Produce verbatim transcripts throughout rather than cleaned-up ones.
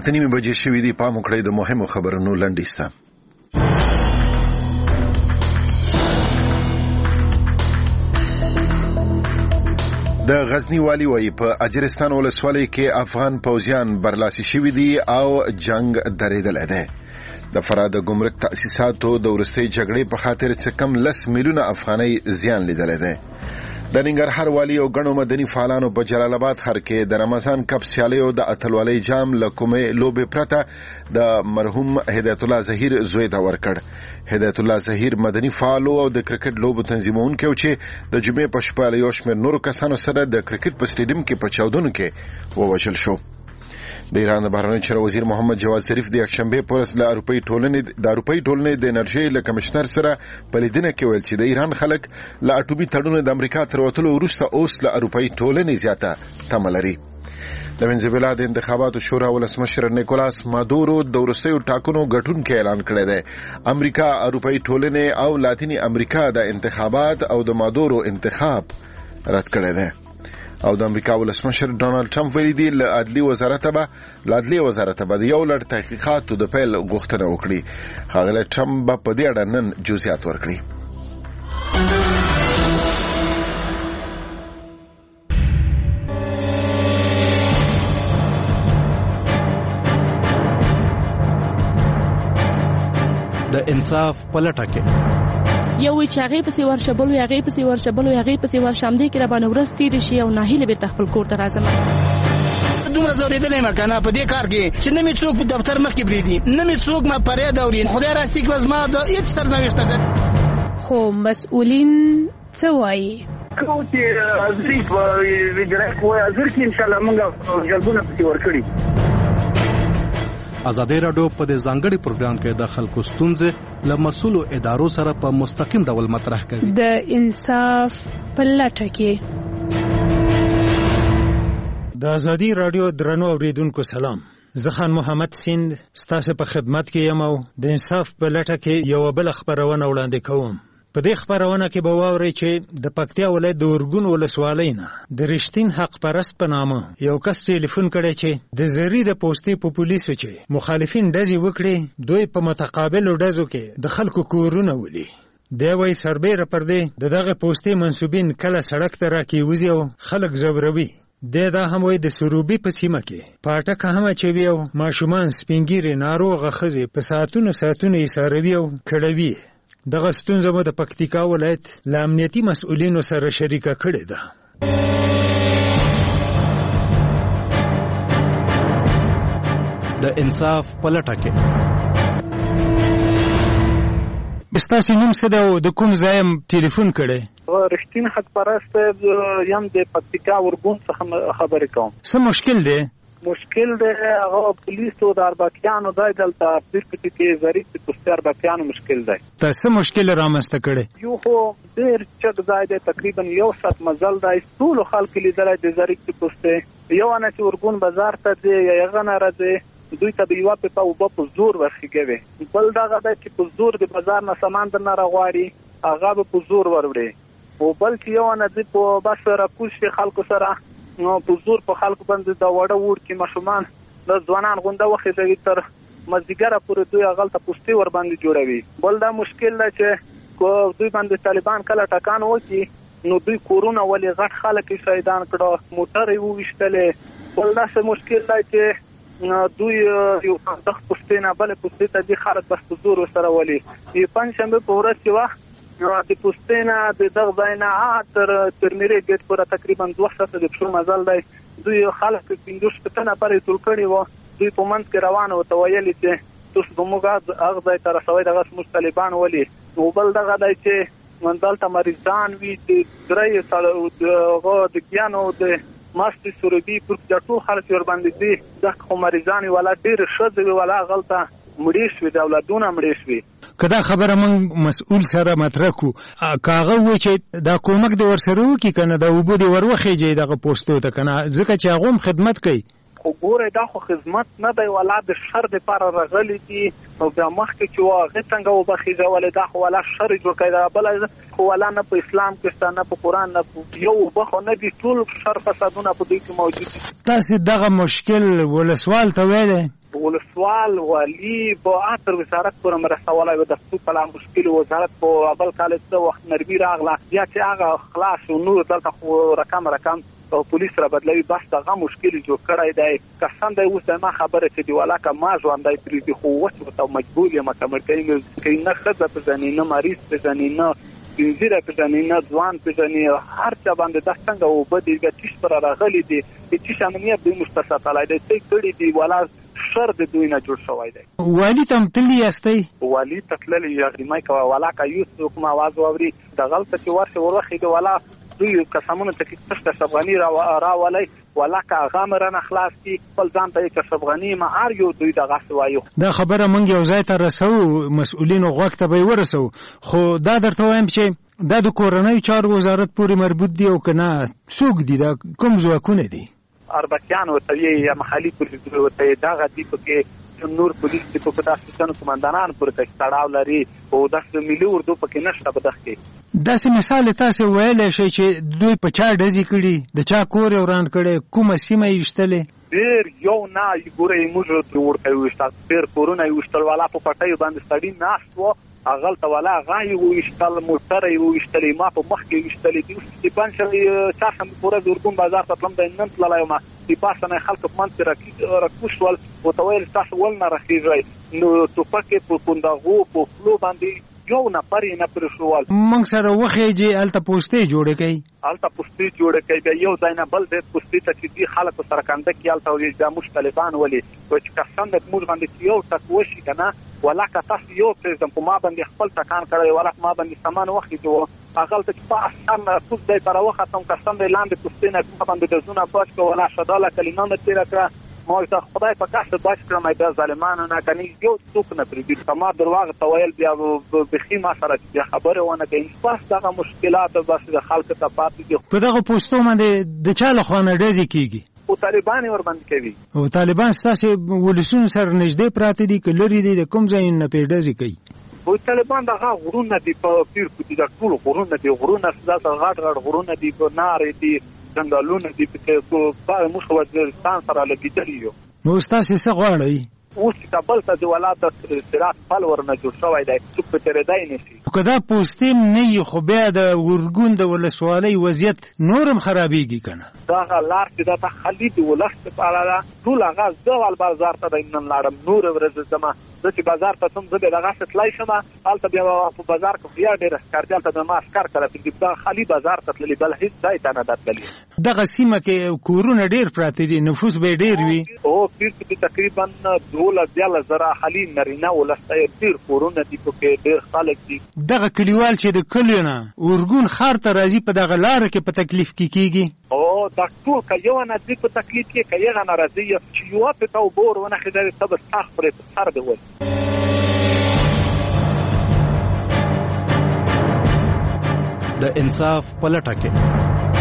اته نیمې بجې شوې دي. پام وکړئ د مهمو خبرونو لنډیسته. د غزنی والی وایي په اجرستان ولسوالۍ کې افغان پوځیان برلاسي شوي دي او جنگ درېدلی دی. د فراه د ګمرک تاسیساتو د وروستۍ جګړې په خاطر څه کم لس میلیونه افغانۍ زیان لیدلی دی. د ننګرهار والی او ګڼو مدني فعالانو په جلال آباد ښار کې د رمضان کپ سیالیو د اتلولۍ جام له کومې لوبې پرته د مرحوم هدایت الله ظهیر زوی ته ورکړ. هدایت الله ظهیر مدني فعال او د کرکټ لوبو تنظیمونکی و چې د جمعې په شپه له یو شمېر نورو کسانو سره د کرکټ په سټیډیم کې په چاودنو کې ووژل شو. د ایران د بهرنیو چارو وزیر محمد جواد ظریف د یکشنبه په ورځ له اروپایي ټولنې د اروپایي ټولنې د انرژي له کمشنر سره په لیدنه کې ویل چې د ایران خلک له اټومي تړون د امریکا تر وتلو وروسته اوس له اروپایي ټولنې زیاته تمه لري. د وینزویلا د انتخاباتو شورا ولسمشر نیکولاس مادورو د وروستیو ټاکنو ګټونکی اعلان کړی دی. امریکا، اروپایي ټولنې او لاتینی امریکا د انتخابات او د مادورو انتخاب رد کړی دی. او د امریکا ولسمشر ډونالد ټرمپ ویلي دی له عدلي وزارت به له عدلي وزارت به د یو لړ تحقیقاتو د پیل غوښتنه وکړي. ښاغلی ټرمپ به په دې اړه نن جزئیات ورکړي. د انصاف پلټه کې یو وی چې هغه پسې ورشبل وي هغه پسې ورشبل وي هغه پسې ورشم دی کې را باندې ورس تیر شي او ناهیله به خپل کور ته راځم. دومره زوریدلې ما کنه په دې کار کې چې نه می څوک په دفتر مخ کې بریدي نه می څوک ما پرې دورین خدای راستي کې وزما د هیڅ سرنوشت ده. خو مسؤلین څه وایي؟ کوم چې ظریف ویډرک وایي ظریف ان شاء الله موږ جلبونه پکې ورکړي. ازادي راډیو په دې ځانګړي پروګرام کې د خلکو ستونزې له مسؤلو ادارو سره په مستقیم ډول مطرح کوي. د انصاف پلټه کې د ازادي راډیو درنو اوریدونکو سلام. زه خان محمد سیند ستاسو په خدمت کې یم او د انصاف پلټه کې یو بل خبرونه وړاندې کوم. په دې خبرونه کې به واورئ چې د پکتیا ولایت د اورګون ولسوالۍ نه د رښتین حق پرست په نامه یو کس ټلیفون کړی چې د زری د پوستې په پولیسو چې مخالفین ډزې وکړي دوی په متقابلو ډزو کې د خلکو کورونه ولي. دی وایي سربیره پر دې د دغه پوستې منسوبین کله سړک ته راکېوځي او خلک ځوروي. دی دا هم وایي د سروبي په سیمه کې پاټکه هم اچوي او ماشومان سپینګیرې ناروغه ښځې په ساعتونو ساعتونو یې څاروي او کړوي. دغه ستونزه مو د پکتیکا ولایت له امنیتي مسؤلینو سره شریکه کړې ده. د انصاف پلټه کې ستاسو نوم څه ده او د کوم ځای ټلیفون کړی؟ رښتین حق پرست یم د پکتیکا اورګون څخه خبرې کوم. څه مشکل دی؟ مشکل دی هغه پولیسو د اربکیانو دی دلته پرېکړې کې ظریف د پوستې اربکیانو مشکل دی. ته څه مشکل رامنځته کړی؟ یو خو ډېر چک ځای دی تقریبا یو ساعت مزل دی ټولو خلکو لیدلی د ظریف د پوستې یو نه چې اورګون بازار ته ځي یا هغه نه راځي دوی ته به یوه پیپه اوبه په زور ورخېږوي. بل دغه دی چې په زور د بازار نه سامان درنه راغواړي هغه به په زور وروړي. او بل چې یو نه ځي په بس راکوز شي خلکو سره نو په زور په خلکو باندې د وړه وړکي ماشومان د ځوانان غونډه وخېږي تر مازدیګره پورې دوی هغلته پوستې ور باندې جوړوي. بل دا مشکل دی چې دوی باندې طالبان کله ټکان وکړي نو دوی کورونه ولې غټ خلک یې شهیدان کړه موټر یې وویشتلې. بل داسې مشکل دی چې دوی یو دغه پوستې نه بلې پوستې ته ځي خلک بس په زور ورسره ولي. د پنجشنبې په ورځ چې وخت د پوستې نه د دغه ځای نه تر ترمیرې ګیټ پورې تقریبا دوه ساعته د پښو مزل دی. دوی خلک پنځوس شپېته نفر یې ټول کړي وو. دوی په منځ کې روان ورته ویلي چې تاسو به موږ هغه ځای ته رسوئ دغه زموږ طالبان ولي. نو بل دغه دی چې دلته مریضان وي د درې هغه د ګیانو د ماستې سروبي پر د ټول خلک ورباندې دي دغه خو مریضان وي ولا ډېرې ښځې وي ولا هغلته مړې شوي د اولادونه مړې شوي. که دا خبره موږ مسؤل سره مطرح کړو که هغه ووایي چې دا کومک دې ورسره وکړي که نه دا اوبه دې ور وخېږي دغه پوستو ته که نه ځکه چې هغه هم خدمت کوي. خو ګورئ دا خو خدمت نه دی ولا د شر دپاره راغلي دي او بیا مخکې چې وه هغې څنګه اوبه خېږولې دا خو ولا شر یې جوړ کړی دا بله خو ولا نه په اسلام کې شته نه په قرآن نه یو اوبه خو نه دي ټول شر فسادونه په دوی کې موجود دي. تاسې دغه مشکل ولسوال ته ویلی؟ ولسوال والی په اتر وزارت پورې مرسته ولا د خپل مشکل وزارت په اول کال څه وخت نرمي راغله بیا چې هغه خلاص او نور دلته خو رقم رقم او پولیس را بدلوي بس دغه مشکل جوړ کړی دی کسان دی اوس ما خبره چې دی ولا کا ما ژوندای پرې دی خو وڅ ته مجبور یم کمر کوي کې نه خزه په ځنی نه مریض په ځنی نه انځره په ځنی نه ځوان په ځنی هر څه باندې د څنګه او بدی ګټیش پر راغلي دي چې شامنیت د مستثات علی دی څه کړی دی ولا شر د دوی نه جوړ شوی دی والی تم تلی استي والی تکلل یې مای کا ولا کا یو کوم आवाज اوري د غلطه چې ورشه ورخه دی ولا دوی قسمونه ته کې څه افغاني را راولای ولا کا غامرن اخلاص کی خپل ځان ته چې افغاني ما ار یو دوی د غاښ وایو دا خبره مونږ یو ځای ته رسو مسؤلین غوښ ته به ورسو خو دا درته وایم چې دا د کورنۍ چارو وزارت پورې مربوط دی او کنه څوک دي دا کوم ځواکونه دي اربکیان او ته یا محلي پولیس ته دا غدي په نور پولیس په په داسې څنګه کمانډانان پورې تړاو لري او داسې ملي اردو پکې نشته په دغه کې داسې مثال تاسو ویلای شئ چې دوی په چا ډزې کړي د چا کور وران کړي کومه سیمه یې وشتلې ډېر یو نه ګورې موږ ورته وشتل ډېر کورونه یې وشتل والا په پټۍ باندې سړی ناست و اغل ته ولا غای وشتل موټر یې وشتلې ما په مخ کې وشتلې دي چې پنځه چا هم پورې ورګون بازار ته تلم د نن تللای ما په پاسه خلک په منځ راکی راکوشول او تویل تاسو ول نه راخیږي نو توپکه په کوندغو په فلو باندې یو نه پرې نه پر شوال مونږ سره وخېږي الته پوسټې جوړې کړي الته پوسټې جوړې کړي بیا یو ځای نه بل ځای پوسټې ته چې دي خلک سره کنده کې الته وي د مشکلتان ولي چې کسان د موږ باندې یو تکوشي کنه ولا که تاسو یو پرېزم په ما باندې خپل تکان کړی ولا ما باندې سامان وخت جو اغل ته په اسان کوم ځای پر وختم کسان د لاندې پوسټې نه په باندې د زونه پاش کو ولا شداله کلمه مې تیر کړه ما ته خدای په کاسه باج کړم دا ظالمانو نه کني یو څوک نه پرې دي ما درواغ تویل بیا بخي ما سره بیا خبره ونه کوي پس دغه مشکلات بس د خلکو ته پاتې دي په دغه پوسټو باندې د چا له خوانه ډزې کیږي او طالبان ور باندې کوي او طالبان ستاسو ولسون سره نږدې پراته دي کلری دي د کوم ځای نه پیډزې کوي او طالبان دغه غرونه دي په پیر کې د ټول غرونه دي غرونه ستاسو غاټ غاټ غرونه دي په نارې دي څنګهلونه دي په په موږ وزیرستان سره لګیدلی یو نو تاسو څه غواړئ اوس کابل ته د ولایت استراحت پل ورنه جوړ شوی دی څوک په تیرېدای نشي که دا پوسټین نه وي خو بیا د ورګون د ولسوالۍ وضعیت نورم خرابېږي که نه دغه لار چې دا ته خالي د ولس دپاره ده ټول هغه زه ول بازار ته د نن لاړم نورې ورځې ځمه زه چې بازار ته ځم زه بیا دغسې تللی شم هلته بیا په بازار کې بیا ډېر ښکار دي هلته د ما عسکر کله پرېږدي دا خالي بازار ته تللي بل هېڅ ځای ته نه ده تللي دغه سیمه کې کورونه ډېر پراته دي نفوس به یې ډېر وي او پیر کې تقریبا دولس دیارلس زره اهالي نارینه ولس ته ډېر کورونه دي پکې ډېر خلک دي دغه کلیوال چې د کلیو نه ورګون ښار ته راځي په دغه لاره کې په تکلیف کې کېږي او دا ټول که یو نه ځي په تکلیف کې که یغه نه راځي چې یوه پې ته اوبه ور ونښېدلې ته به ستا خپرې په سر دې ول د انصاف په لټه کې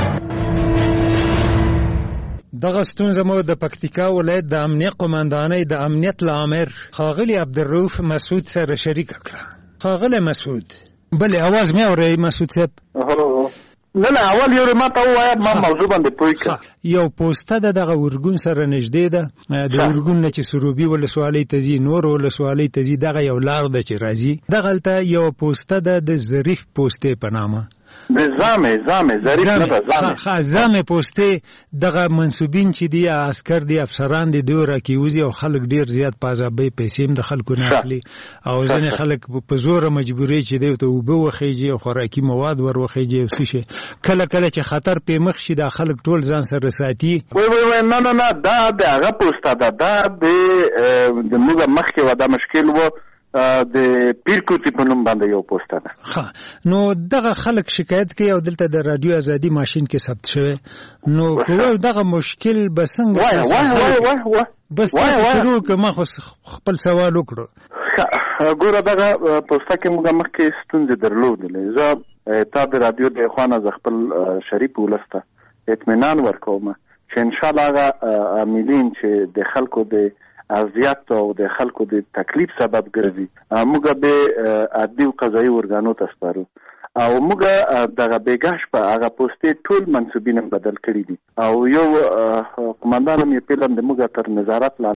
دغه ستونزه مو د پکتیکا ولایت د امنیت قومندانۍ د امنیت لامر خاغلی عبدالرؤف مسعود سره شریک کړه خاغلی مسعود بلې اواز مې اورئ مسعود صاحب نه نه اول یو ما ته ووایه ما موضوع باندې پوه کړه یو پوسټه د دغه ورګون سره نږدې ده د ورګون نه چې سروبي ولسوالۍ ته ځي نور ولسوالۍ ته ځي دغه یو لار ده چې راځي دغلته یو پوسټه ده د ظریف پوسټې په نامه د زامې زامې ظریف نه ده زامې زامې پوسټې دغه منصوبین چې دي عسکر دي افسران دي دوی راکیوزي او خلک ډیر زیات په عذابۍ پیسې هم د خلکو نه اخلي او ځینې خلک په زوره مجبوري چې دوی ته اوبه وخیږي او خوراکي مواد ور وخیږي او څه شي کله کله چې خطر په مخ شي دا خلک ټول ځان سره ساتي وای وای وای نه نه نه دا د هغه پوسټه ده دا د موږ مخکې ودا مشکل وو د پیرکوټي په نوم باندې یو پوسټه ده ها نو دغه خلک شکایت کوي او دلته د رادیو ازادي ماشين کې ثبت شوی نو کوم دغه مشکل بسنګ وای وای وای وای بس تاسو شروع کما خو خپل سوال وکړو ګوره دغه پوسټه کې موږ مخکې ستونزې درلودلې زه تا د رادیو د خوانه ز خپل شریک ولسته اطمینان ورکوم چې ان شاء الله هغه عاملین چې د خلکو د اذیت او د خلکو د تکلیف سبب ګرځي موږ به عادي قضایي ورګانو ته سپارو او موږ دغه بیګاش په هغه پوسټې ټول منصوبین بدل کړي دي او یو قومندان مې پیلم د موږ تر نظارت